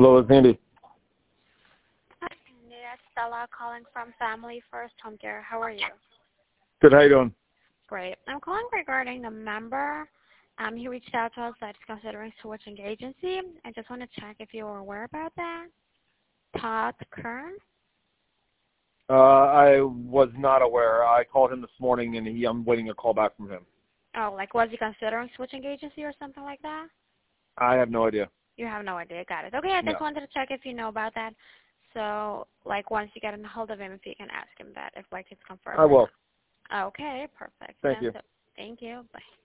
Hello, it's Andy. Hi, Andy. It's Stella calling from Family First Home Care. How are you? Good, how you doing? Great. I'm calling regarding the member. He reached out to us that he's considering switching agency. I just want to check if you were aware about that. Todd Kern? I was not aware. I called him this morning, and I'm waiting a call back from him. Oh, like was he considering switching agency or something like that? I have no idea. You have no idea. Got it. Okay, I just No. wanted to check if you know about that. So, like, once you get a hold of him, if you can ask him that, if, like, it's confirmed. I will. Okay, perfect. Thank you. Thank you. Bye.